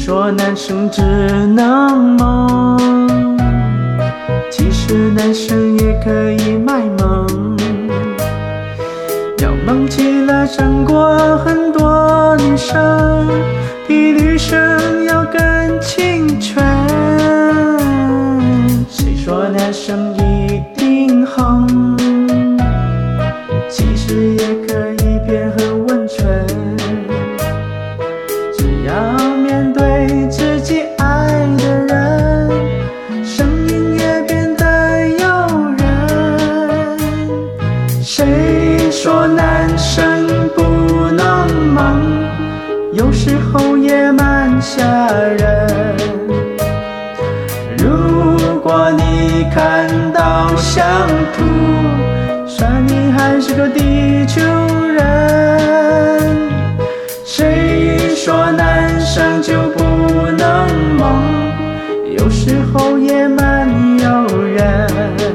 说男生只能萌，其实男生也可以卖萌。要萌起来胜过很多女生，比女生要更清纯。谁说男生一定横？其实也可以变很温存。只要面对自己爱的人，声音也变得诱人。谁说男生不能萌？有时候也蛮吓人。如果你看到想吐，算你还是个地球人。谁说男生就不能萌？有时候也蛮诱人。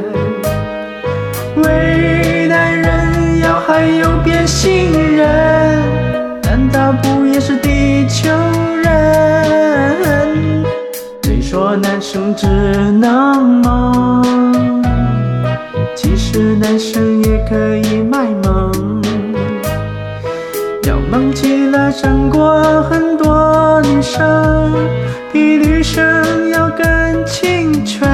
为男人要还有变性人，难道不也是地球人？谁说男生只能萌？其实男生也可以卖萌。要萌起来胜过很多女生，比女生要更清纯。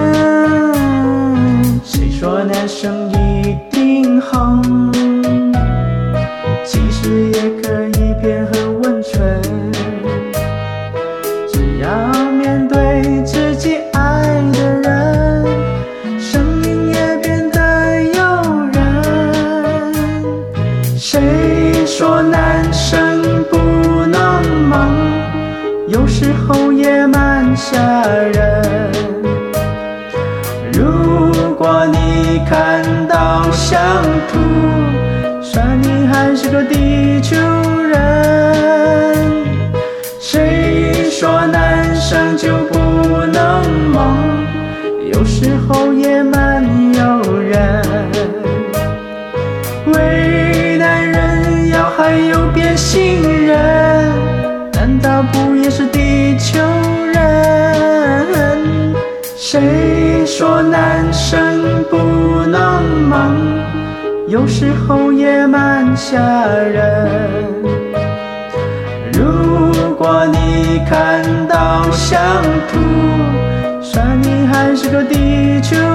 谁说男生一定横？其实也可以变很温存。只要面对自己爱的人，声音也变得诱人。谁说男生不能萌？有时候也蛮吓人。如果你看到想吐，算你还是个地球人。谁说男生就不能萌？有时候也蛮诱人。为男人要还有变性人，难道不也是地球人？谁说男生不能萌？有时候也蛮吓人。如果你看到想吐，算你还是个地球